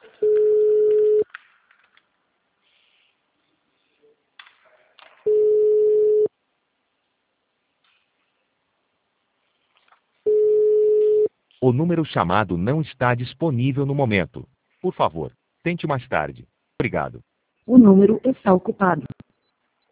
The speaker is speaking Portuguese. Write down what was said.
O número chamado não está disponível no momento. Por favor, tente mais tarde. Obrigado. O número está ocupado.